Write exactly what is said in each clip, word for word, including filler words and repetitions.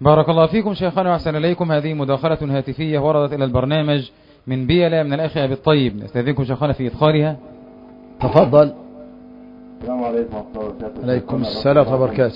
بارك الله فيكم شيخنا وأحسن إليكم. هذه مداخلة هاتفية وردت إلى البرنامج من بيلا من الأخ أبي الطيب، نستأذنكم شيخنا في إدخالها. تفضل. السلام عليكم ورحمة الله وبركاته. عليكم السلام وبركاته.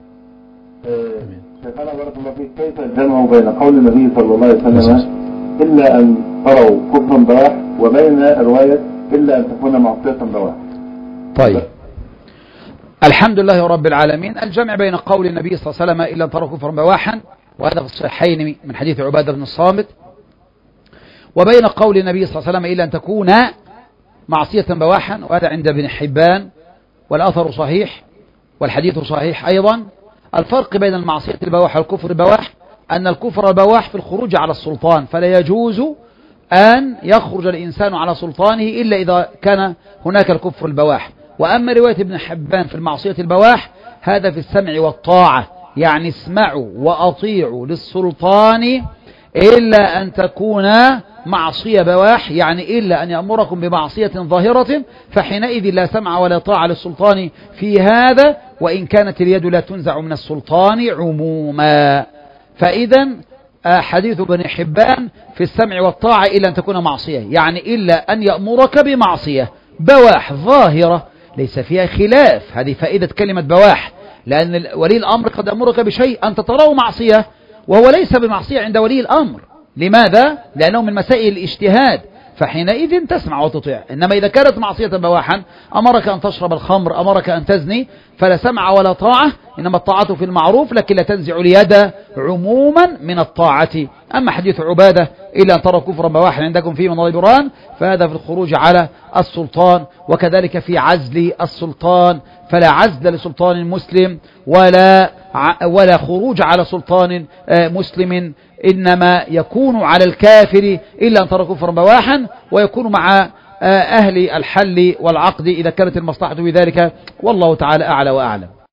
شيخنا بارك الله فيك، كيف الجمع بين قول النبي صلى الله عليه وسلم إلا أن تروا كفرا بواح وبين رواية إلا أن تكون معصية بواح؟ طيب، الحمد لله رب العالمين. الجمع بين قول النبي صلى الله عليه وسلم إلا أن تروا كفرا بواحا، وهذا في الصحيحين من حديث عبادة بن الصامت، وبين قول النبي صلى الله عليه وسلم إلا أن تكون معصية بواحا، وهذا عند ابن حبان، والأثر صحيح والحديث صحيح أيضا. الفرق بين المعصية البواح والكفر البواح أن الكفر البواح في الخروج على السلطان، فلا يجوز أن يخرج الإنسان على سلطانه إلا إذا كان هناك الكفر البواح. وأما رواية ابن حبان في المعصية البواح هذا في السمع والطاعة، يعني اسمعوا وأطيعوا للسلطان إلا أن تكون معصية بواح، يعني إلا أن يأمركم بمعصية ظاهرة، فحينئذ لا سمع ولا طاعة للسلطان في هذا، وإن كانت اليد لا تنزع من السلطان عموما. فإذا حديث ابن حبان في السمع والطاعة إلا أن تكون معصية، يعني إلا أن يأمرك بمعصية بواح ظاهرة ليس فيها خلاف. هذه فائدة كلمة بواح، لأن ولي الأمر قد أمرك بشيء أنت تراه معصية وهو ليس بمعصية عند ولي الأمر. لماذا؟ لأنه من مسائل الاجتهاد، فحينئذ تسمع وتطيع. إنما إذا كانت معصية بواحا، أمرك أن تشرب الخمر، أمرك أن تزني، فلا سمع ولا طاعة، إنما الطاعة في المعروف، لكن لا تنزع اليد عموما من الطاعة. أما حديث عبادة إلا أن ترى كفرا بواحا عندكم فيه من الله برهان، فهذا في الخروج على السلطان، وكذلك في عزل السلطان، فلا عزل لسلطان مسلم ولا ولا خروج على سلطان مسلم، إنما يكون على الكافر إلا أن ترى كفرا بواحا، ويكون مع أهل الحل والعقد إذا كانت المصلحة بذلك، والله تعالى أعلى وأعلم.